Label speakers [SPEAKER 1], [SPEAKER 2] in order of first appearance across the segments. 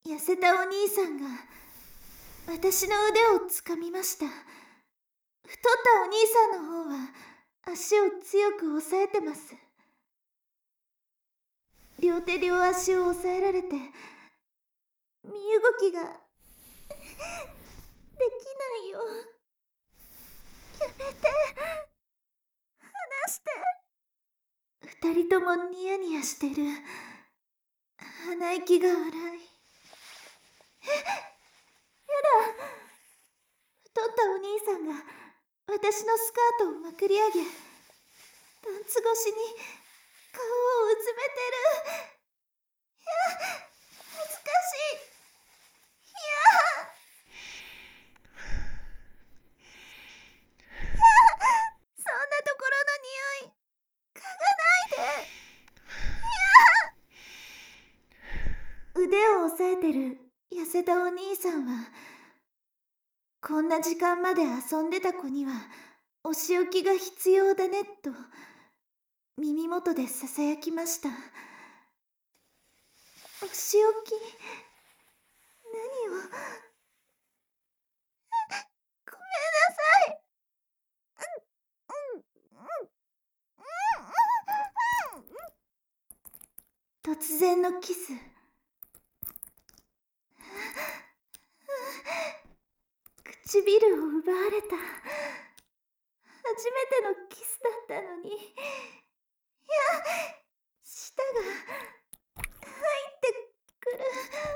[SPEAKER 1] 痩せたお兄さんが私の腕をつかみました。太ったお兄さんの方は足を強く押さえてます。両手両足を押さえられて身動きができないよ。やめて、離して。二人ともニヤニヤしてる。鼻息が荒い。やだ。太ったお兄さんが私のスカートをまくり上げ、パンツ越しに顔をうつめてる。いや、恥ずかしい。いや、そんなところの匂い嗅がないで。腕を押さえてる痩せたお兄さんは、こんな時間まで遊んでた子にはお仕置きが必要だねと耳元でささやきました。お仕置き、何を。ごめんなさい。突然のキス。唇を奪われた。初めてのキスだったのに。いや、舌が入ってくる。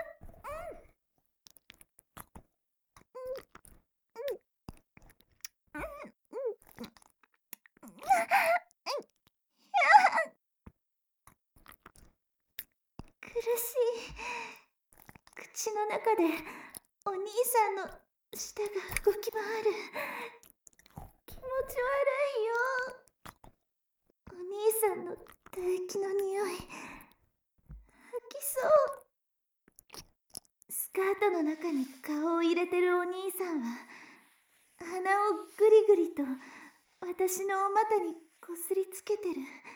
[SPEAKER 1] 苦しい。口の中でお兄さんの舌が動き回る。気持ち悪いよ。お兄さんの唾液の匂い、吐きそう。スカートの中に顔を入れてるお兄さんは鼻をグリグリと私のお股にこすりつけてる。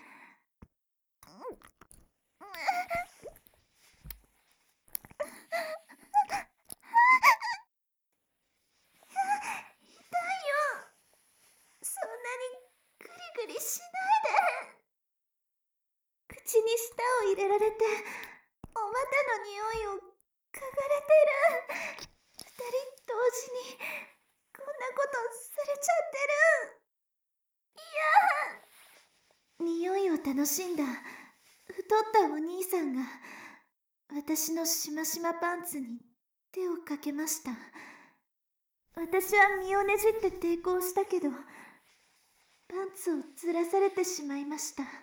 [SPEAKER 1] 痛いよ。そんなにグリグリしないで。口に舌を入れられてお股の匂いを嗅がれてる。二人同時にこんなことされちゃってる。いや、匂いを楽しんだ太ったお兄さんが私のしましまパンツに手をかけました。私は身をねじって抵抗したけど、パンツをずらされてしまいました。やだ、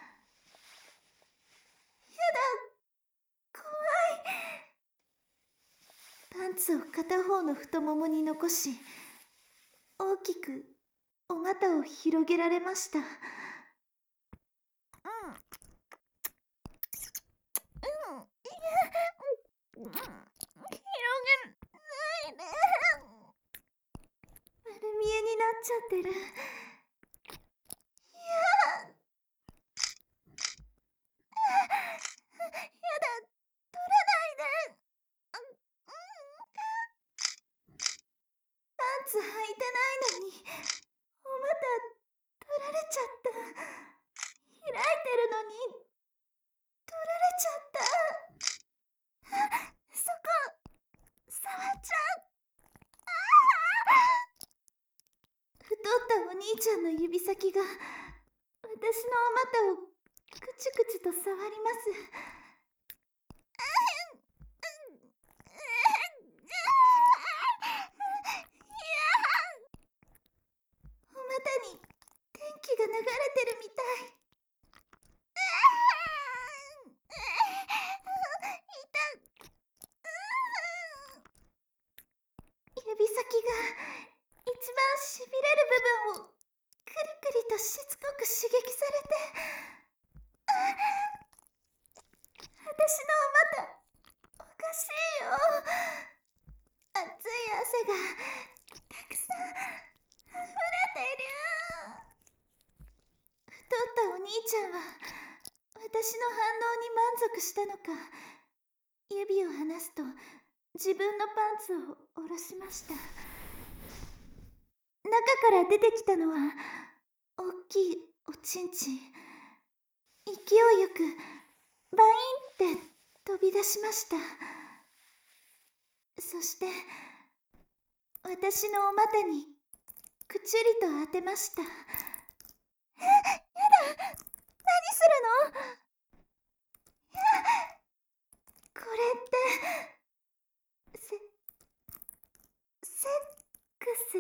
[SPEAKER 1] 怖い。パンツを片方の太ももに残し、大きくお股を広げられました。広げないで。丸見えになっちゃってる。いや、やだ、取らないで。パンツ履いてないのにお股取られちゃった。開いてるのに取られちゃった。そこ触っちゃう。太ったお兄ちゃんの指先が私のお股をくちくちと触ります。お股に電気が流れてるみたい。指先が一番しびれる部分をクリクリとしつこく刺激されて、私のお股おかしいよ。熱い汗がたくさん溢れてる。太ったお兄ちゃんは私の反応に満足したのか、指を離すと自分のパンツを下ろしました。中から出てきたのは大きいおちんちん。勢いよくバインって飛び出しました。そして私のお股にくちゅりと当てました。やだ、何するの？これってセックス。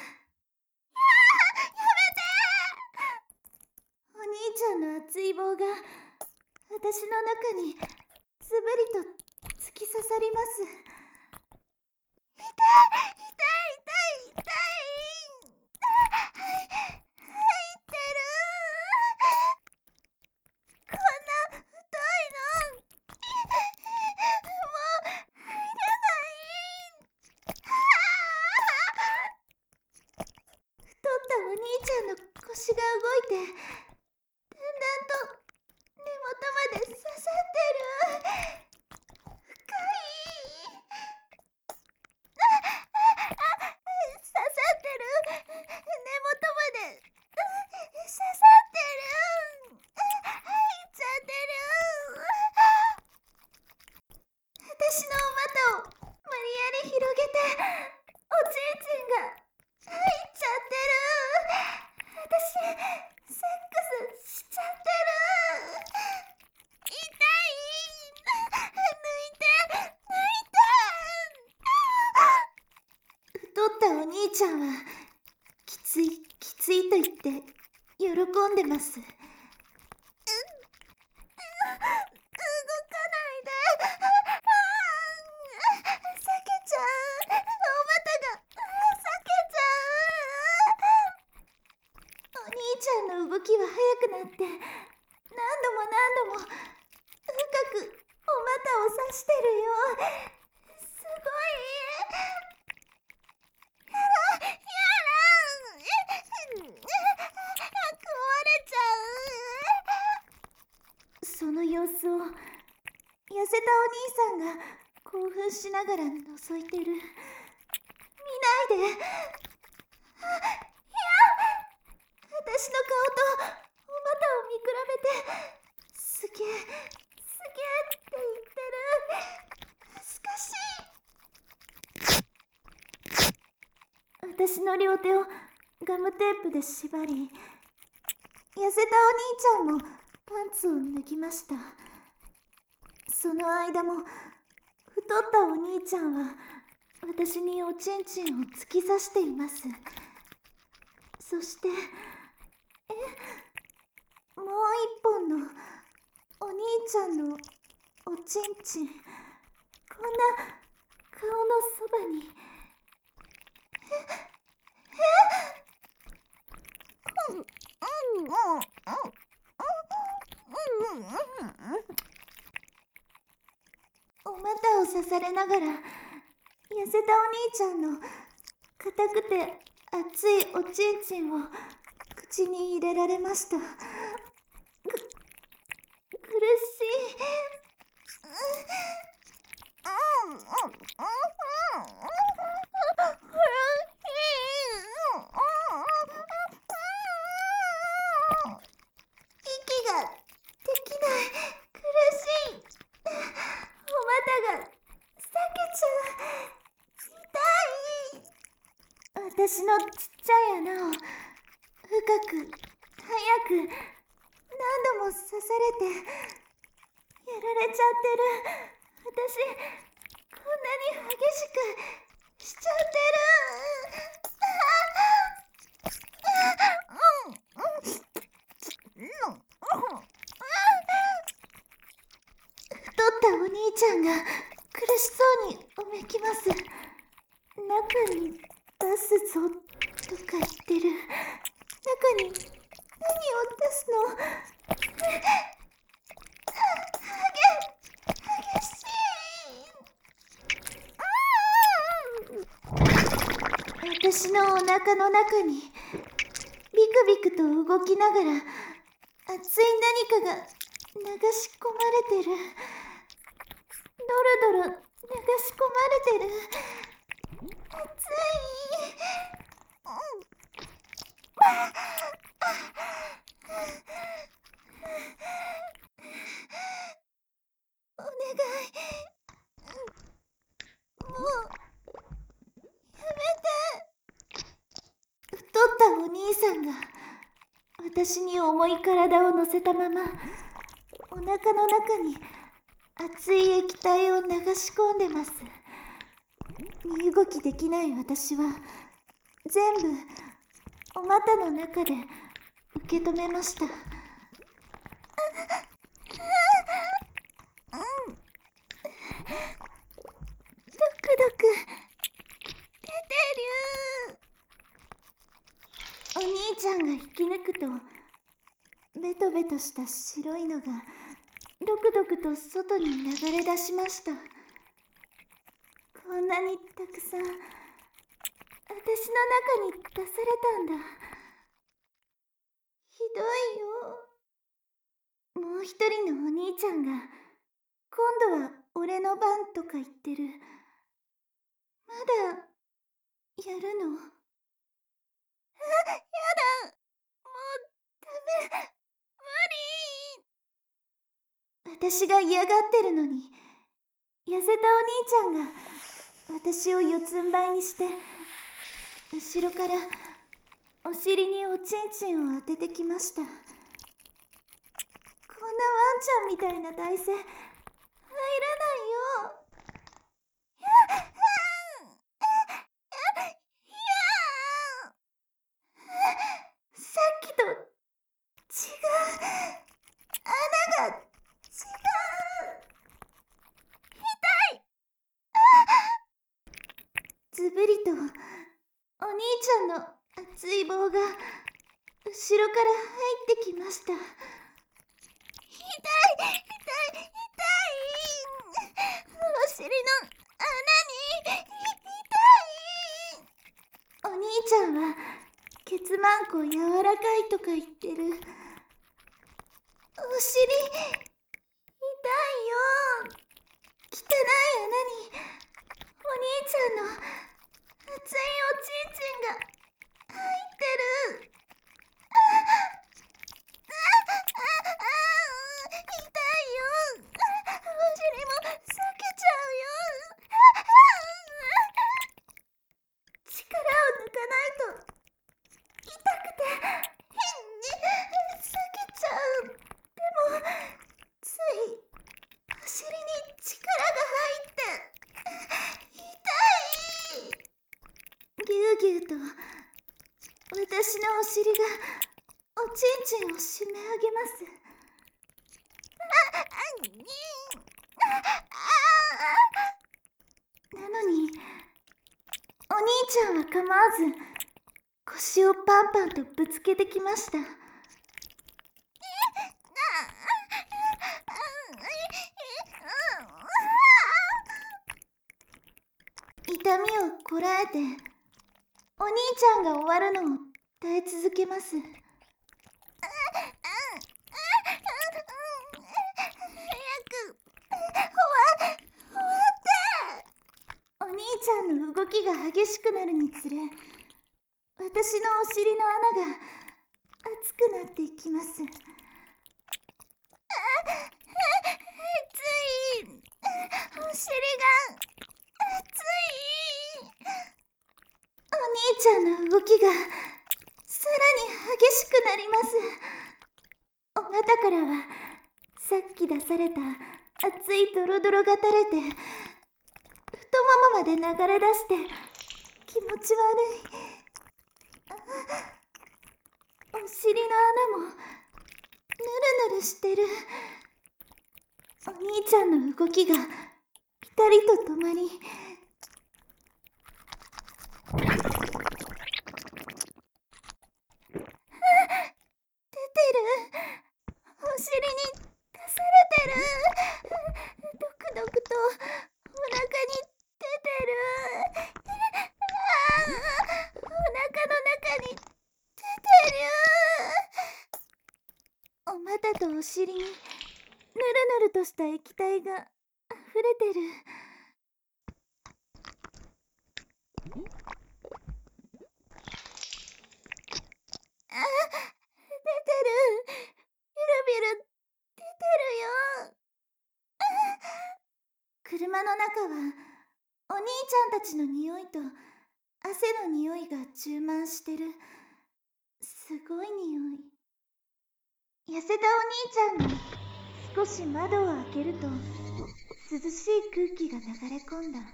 [SPEAKER 1] お兄ちゃんの熱い棒が私の中につぶりと突き刺さります。痛い痛い痛い痛い。入ってる。こんな太いのもう入らない。太ったお兄ちゃんの腰が動いてだんだんと根元まで刺さってる。深い。刺さってる。根元まで刺さってる。入っちゃってる。私のお股を無理やり広げておちんちんが入っちゃってる。私セックスしちゃってる。痛い。抜いて。太ったお兄ちゃんはきついきついと言って喜んでます。動かないで。避けちゃう。お股が避けちゃう。お兄ちゃんの動きは速くなって何度も深くお股を刺してるよ。すごい。壊れちゃう。その様子を痩せたお兄さんが興奮しながら覗いてる。見ないで。私の顔とお股を見比べてすげえって言ってる。恥ずかしい。私の両手をガムテープで縛り、痩せたお兄ちゃんもパンツを脱ぎました。その間も太ったお兄ちゃんは私におちんちんを突き刺しています。そしてもう一本のお兄ちゃんのおちんちん、こんな顔のそばに。お股を刺されながら痩せたお兄ちゃんの硬くて熱いおちんちんを口に入れられました。苦しい。息ができない。苦しい。お股が裂けちゃう。痛い。私のちっちゃい穴を深く早く何度も刺されてやられちゃってる。私こんなに激しくしちゃってる。太ったお兄ちゃんが苦しそうにうめきます。中に出すぞとか言ってる。中に何を出すの？激しい。私のお腹の中にビクビクと動きながら熱い何かが流し込まれてる。ドロドロし込まれてる。熱い。お願い。もうやめて。太ったお兄さんが私に重い体を乗せたままお腹の中に熱い液体を流し込んでます。身動きできない私は全部お股の中で受け止めました。ドクドク出てる。お兄ちゃんが引き抜くとベトベトした白いのがドクドクと外に流れ出しました。こんなにたくさん私の中に出されたんだ。ひどいよ。もう一人のお兄ちゃんが今度は俺の番とか言ってる。まだやるの？やだ。もうダメ。無理。私が嫌がってるのに痩せたお兄ちゃんが私を四つん這いにして後ろからお尻におちんちんを当ててきました。こんなワンちゃんみたいな体勢入らないよ。さっきと違う。穴が違う。ずぶりとお兄ちゃんの熱い棒が後ろから入ってきました。痛い。お尻の穴に痛い。お兄ちゃんはケツマンコ柔らかいとか言ってる。お尻痛いよ。汚い穴にお兄ちゃんの熱いおちんちんが入ってる。痛いよ。お尻も裂けちゃうよ。力を抜かないと痛くて裂けちゃう。でもついお尻に力が入って痛い。ぎゅうぎゅうと私のお尻がおちんちんを締め上げます。なのにお兄ちゃんは構わず腰をパンパンとぶつけてきました。痛みをこらえてお兄ちゃんが終わるのを耐え続けます。お兄ちゃんの動きが激しくなるにつれ私のお尻の穴が熱くなっていきます。熱い。お尻が熱い。お兄ちゃんの動きがさらに激しくなります。お股からはさっき出された熱いドロドロが垂れて太ももまで流れ出して気持ち悪い。お尻の穴もぬるぬるしてる。お兄ちゃんの動きがピタリと止まり出てる。お尻に出されてる。ドクドクとお腹に出てる。お腹の中に出てる。お股とお尻にぬるぬるとした液体が溢れてる。 中はお兄ちゃんたちの匂いと汗の匂いが充満してる。すごい匂い。痩せたお兄ちゃんが少し窓を開けると涼しい空気が流れ込んだ。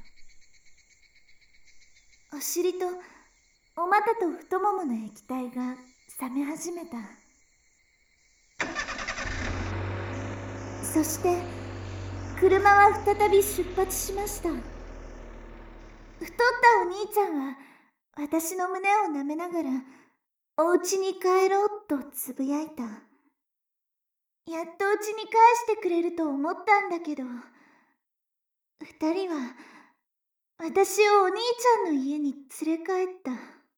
[SPEAKER 1] お尻とお股と太ももの液体が冷め始めた。そして車は再び出発しました。太ったお兄ちゃんは私の胸を舐めながらお家に帰ろうとつぶやいた。やっと家に帰してくれると思ったんだけど、二人は私をお兄ちゃんの家に連れ帰った。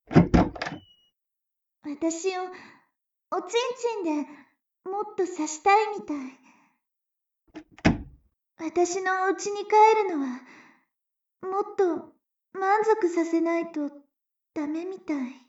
[SPEAKER 1] 私をおちんちんでもっと刺したいみたい。私のお家に帰るのはもっと満足させないとダメみたい。